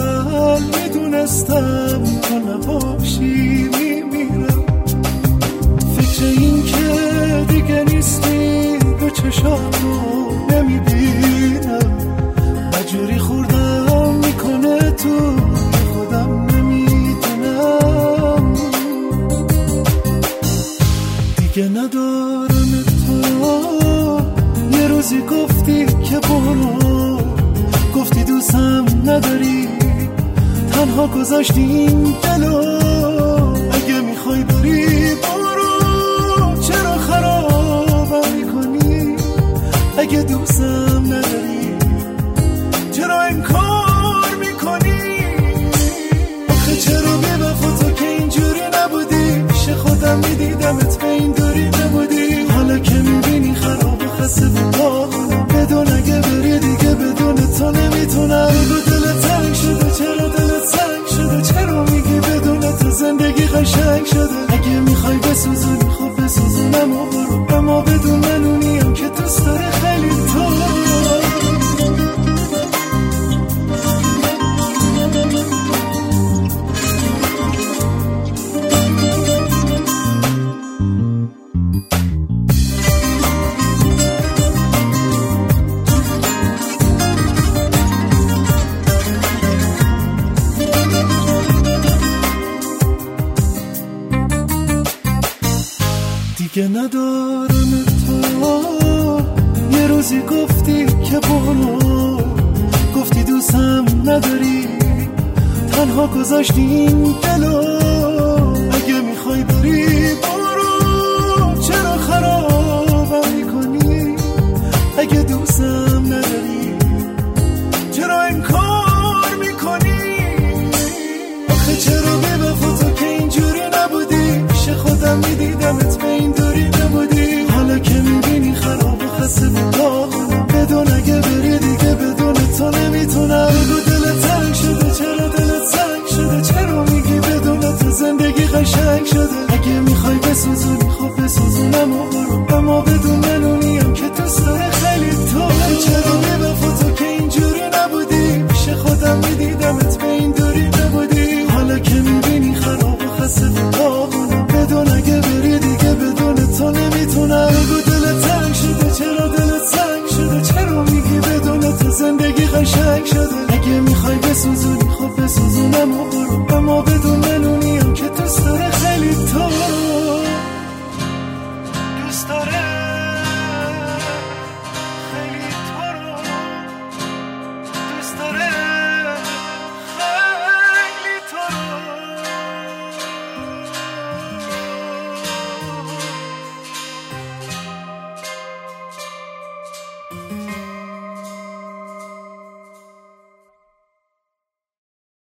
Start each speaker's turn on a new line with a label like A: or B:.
A: اول میدونستم تو نباشی میمیرم. فکر این که دیگه نیستی به چشاتو نمیبینم. مجوری خوردم میکنه تو خودم نمیدونم. دیگه ندارم تو. یه روزی گفتی که برو، گفتی دوستم نداری، تنها گذاشتی این دلو. اگه میخوای بری برو، چرا خرابم میکنی؟ اگه دوستم نداری چرا انکار میکنی؟ آخه چرا بی‌وفا تو که اینجوری نبودی؟ پیش خودم میدیدمت به این دوری نبودی. حالا که میبینی خراب و خسته و داغونم، بدون اگه بری دیگه بدون تو نمیتونم. بگو دلت تنگ شده، چرا دلت سنگ شده؟ چرا میگی بدون تو زندگی قشنگ شده؟ اگه میخوای بسوزونی خب بسوزونم و برو، اما بدون منونیم که دوست داره خیلی تو. دیگه ندارم تو. یه روزی گفتی که برو، گفتی دوستم نداری، تنها گذاشتی این دلو. اگه میخوای بری برو، چرا خرابم میکنی؟ اگه دوستم نداری چرا انکار میکنی؟ آخه چرا بی‌وفا تو که اینجوری نبودی؟ پیش خودم میدیدمت به این دوری نبودی. حالا که میبینی خراب و خسته و داغونم، بدون اگه بری دیگه بدون تو نمیتونم. بگو دلت تنگ شده، چرا دلت سنگ شده؟ چرا میگی بدون تو زندگی قشنگ شده؟ اگه میخوای بسوزونی خب بسوزونم و برو، اما بدون منونیم که دوست داره خیلی تو. چرا بی‌وفا تو که اینجوری نبودی؟ پیش خودم میدیدمت به این دوری نبودی. حالا که میبینی خراب و خسته و داغونم، بدون اگه بری دیگه بدون تو نمیتونم. بگو دلت تنگ شده، چرا دلت سنگ شده؟ چرا میگی بدون تو زندگی قشنگ شده؟ اگه میخوای بسوزونی خب بسوزونم و برو، اما بدون